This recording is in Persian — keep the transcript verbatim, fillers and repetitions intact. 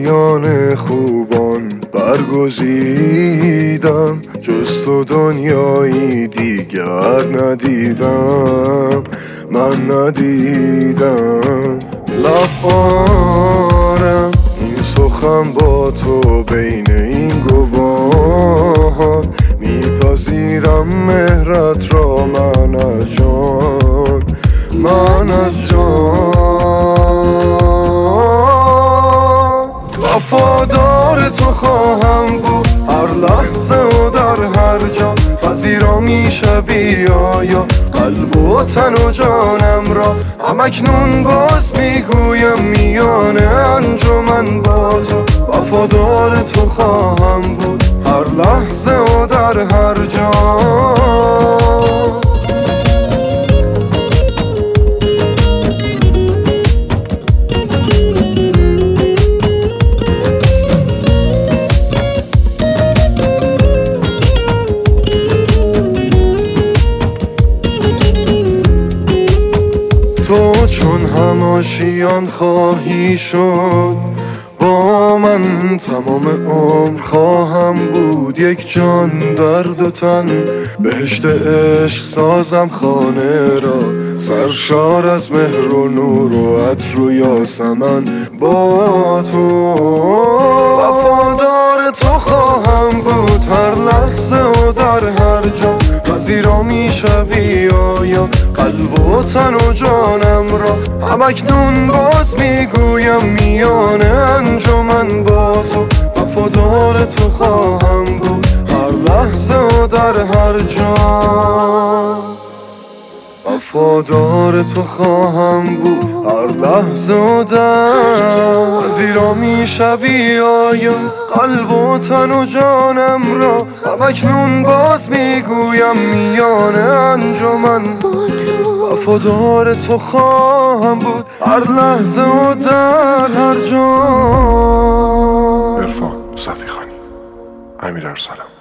میان خوبان برگزیدم، جز تو دنیایی دیگر ندیدم، من ندیدم. لبارم این سخن با تو بین این گواهان، میپذیرم مهرت را من از جان، من از جان. وفادار تو خواهم بود هر لحظه و در هر جا، پذیرا میشوی آیا قلب و تن و جانم را. همکنون باز میگویم میان انجمن با تو، وفادار تو خواهم بود هر لحظه و در هر جا. تو چون هماشیان خواهی شد با من، تمام عمر خواهم بود یک جان در دو تن. بهشت عشق سازم خانه را، سرشار از مهر و نور و عطر و یاسمن با تو. وفادار تو خواهم بود هر لحظه و در هر جا، پذیرا میشوی آیا قلب و تن و جانم را. همکنون باز میگویم میان انجمن با تو، وفادار تو خواهم بود هر لحظه و در هر جا. وفادار تو خواهم بود هر لحظه و در پذیرا میشوی آیا قلب و تن و جانم را. همکنون باز میگویم میان انجمن با تو، وفادار تو خواهم بود هر لحظه و در هر جا. عرفان صفی خانی، امیر ارسلان.